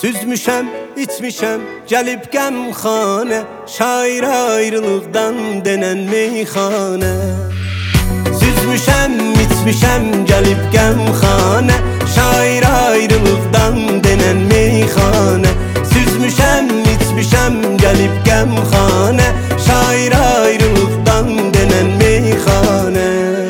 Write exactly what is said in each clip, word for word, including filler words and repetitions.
Süzmüşəm, içmişəm, gəlib qəmxanə, şair ayrılıqdan denən meyxanə. Süzmüşəm, içmişəm, gəlib qəmxanə, şair ayrılıqdan denən meyxanə. Süzmüşəm, içmişəm, gəlib qəmxanə, şair ayrılıqdan denən meyxanə.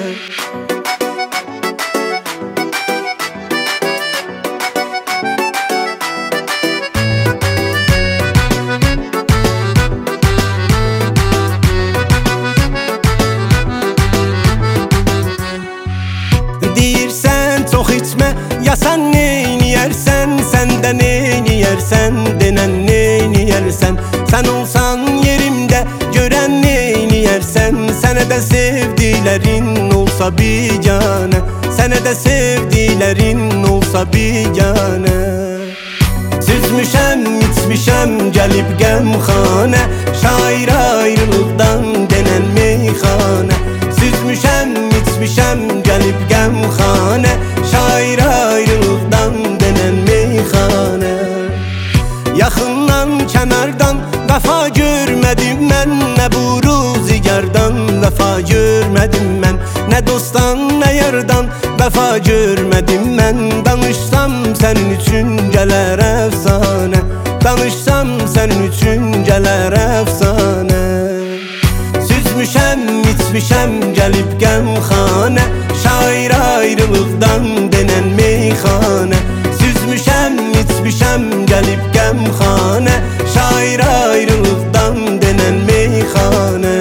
Deyirsən çox içmə, ya sən neyniyərsən, sən də neyniyərsən, denən neyniyərsən. Sən olsan yerimdə, görən neyniyərsən, sənə də sevdilərin olsa biganə, sənə də sevdilərin olsa biganə. Süzmüşəm, içmişəm, gəlib qəmxanə, şair ayrılıqdan denən meyxanə. Süzmüşəm, içmişəm, gəlib qəmxanə, şair ayrılıqdan denən meyxanə. Yaxından, kənardan vəfa görmədim mən, nə buruzigardan vəfa görmədim mən, nə dostdan, nə yardan vəfa görmədim mən. Danışsam sənin üçün gələr əfsanə, danışsam sənin üçün gələr əfsanə. Süzmüşəm, içmişəm, gəlib qəmxanə, şair ayrılıqdan denən meyxanə. Süzmüşəm, içmişəm, gəlib qəmxanə, şair ayrılıqdan denən meyxanə.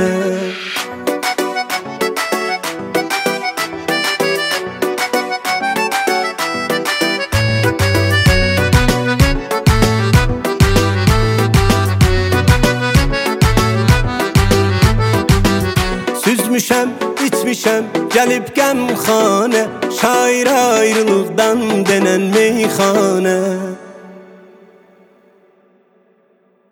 Süzmüşəm, içmişəm, gəlib qəmxanə, şair ayrılıqdan denən meyxanə.